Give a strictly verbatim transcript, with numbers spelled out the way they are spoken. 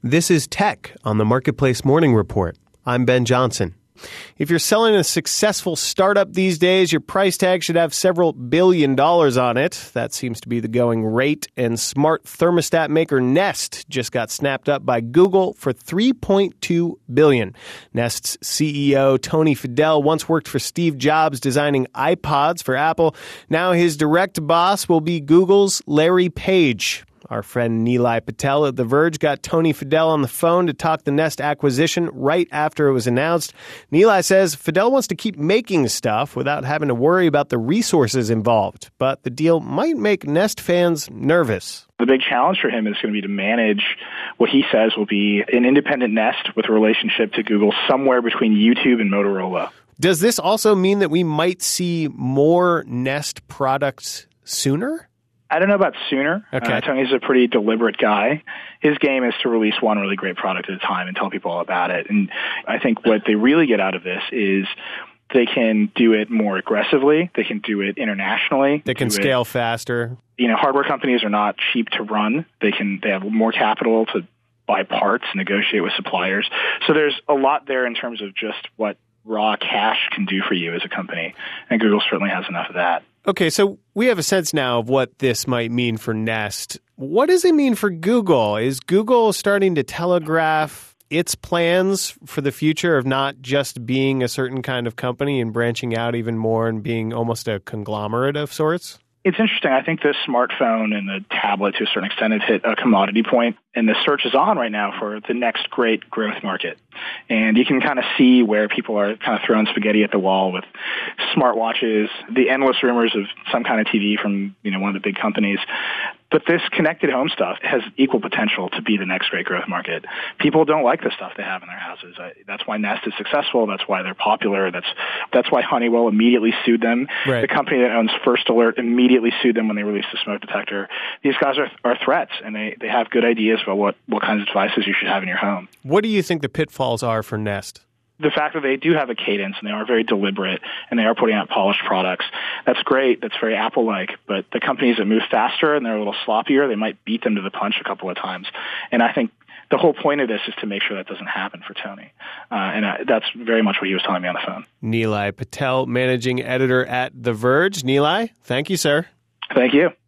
This is Tech on the Marketplace Morning Report. I'm Ben Johnson. If you're selling a successful startup these days, your price tag should have several billion dollars on it. That seems to be the going rate. And smart thermostat maker Nest just got snapped up by Google for three point two billion dollars. Nest's C E O, Tony Fadell, once worked for Steve Jobs designing iPods for Apple. Now his direct boss will be Google's Larry Page. Our friend Nilay Patel at The Verge got Tony Fadell on the phone to talk the Nest acquisition right after it was announced. Nilay says Fadell wants to keep making stuff without having to worry about the resources involved, but the deal might make Nest fans nervous. The big challenge for him is going to be to manage what he says will be an independent Nest with a relationship to Google somewhere between YouTube and Motorola. Does this also mean that we might see more Nest products sooner? I don't know about sooner. Okay. Uh, Tony's a pretty deliberate guy. His game is to release one really great product at a time and tell people all about it. And I think what they really get out of this is they can do it more aggressively. They can do it internationally. They can scale it faster. You know, hardware companies are not cheap to run. They can. They have more capital to buy parts, negotiate with suppliers. So there's a lot there in terms of just what raw cash can do for you as a company. And Google certainly has enough of that. Okay, so we have a sense now of what this might mean for Nest. What does it mean for Google? Is Google starting to telegraph its plans for the future of not just being a certain kind of company and branching out even more and being almost a conglomerate of sorts? It's interesting. I think the smartphone and the tablet, to a certain extent, have hit a commodity point, and the search is on right now for the next great growth market. And you can kind of see where people are kind of throwing spaghetti at the wall with smartwatches, the endless rumors of some kind of T V from, you know, one of the big companies. But this connected home stuff has equal potential to be the next great growth market. People don't like the stuff they have in their houses. I, that's why Nest is successful. That's why they're popular. That's that's why Honeywell immediately sued them. Right. The company that owns First Alert immediately sued them when they released the smoke detector. These guys are, are threats, and they, they have good ideas about what, what kinds of devices you should have in your home. What do you think the pitfalls are for Nest? The fact that they do have a cadence and they are very deliberate and they are putting out polished products, that's great. That's very Apple-like. But the companies that move faster and they're a little sloppier, they might beat them to the punch a couple of times. And I think the whole point of this is to make sure that doesn't happen for Tony. Uh, and uh, that's very much what he was telling me on the phone. Nilay Patel, managing editor at The Verge. Nilay, thank you, sir. Thank you.